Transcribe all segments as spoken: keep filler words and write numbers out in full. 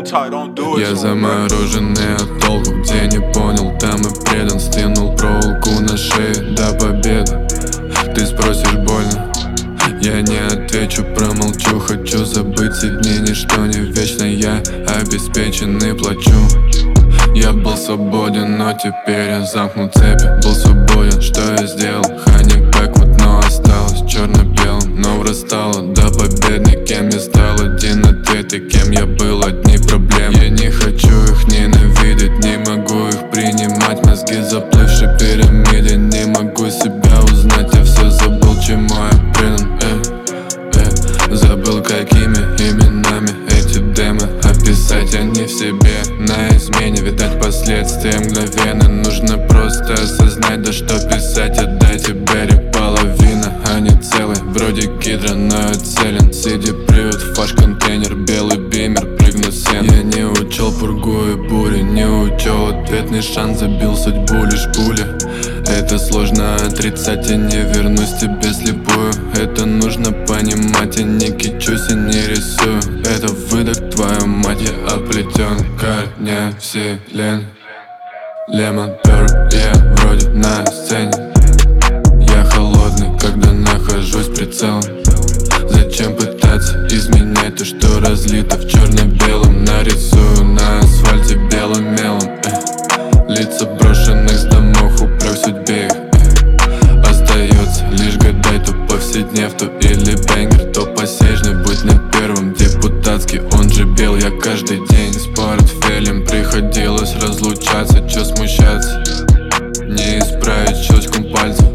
Я замороженный от толку, где не понял, там и предан. Стянул проволоку на шее до победы. Ты спросишь, больно? Я не отвечу, промолчу. Хочу забыть эти дни, ничто не вечно. Я обеспечен и плачу. Я был свободен, но теперь я замкнул цепи. Был свободен, что я сделал? Honey backward, но осталось черно-белым. Но врастало до победной. Кем я стал? Один ответ. И кем я был? Одни проблемы. Я не хочу их ненавидеть, не могу их принимать. Мозги заплывшей пирамиды, не могу себя узнать. Я все забыл, чему я предан. э, э. Забыл, какими именами эти демы описать. Они в себе на измене, видать последствия мгновенно. Нужно просто осознать, да что писать. Отдайте Берри половина, а не целый. Вроде гидра, но я целен. Сиди, привет, фаш-контейнер, белый бимер, прыгну в сен. Я не учел пургу и бури, не учел ответный шанс. Забил судьбу лишь пуля. Это сложно отрицать, я не вернусь тебе слепую. Это нужно понимать, я не кичусь и не рисую. Это выдох, твою мать, я оплетен корня вселен. Лемон пёр, я вроде на сцене. Я холодный, когда нахожусь прицелом. Зачем пытаться изменять то, что разлито в черно-белом? Нарисую на асфальте белым мелом. э. Лица брошенных с домов, упрек судьбе их. э. Остается лишь гадать, то повседнев, то или бэнгер, то посечный. Будь на первом депутатский, он же бел. Я каждый день с портфелем, приходилось разлучаться. Чё смущаться? Не исправить щелчком пальцев.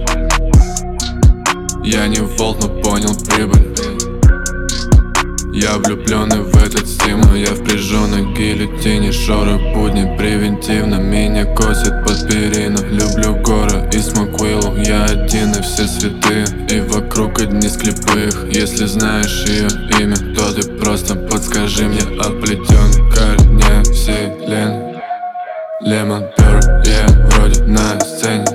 Я не волк, но понял прибыль. Я влюбленный в этот стимул. Я впряжу на гильотине, шоры будни превентивно. Меня косит под перину. Люблю горы и смоквиллу. Я один и все святые, и вокруг одни склепых. Если знаешь ее имя, то ты просто подскажи мне. Оплетен корня вселен. Лемон пёр, я вроде на сцене.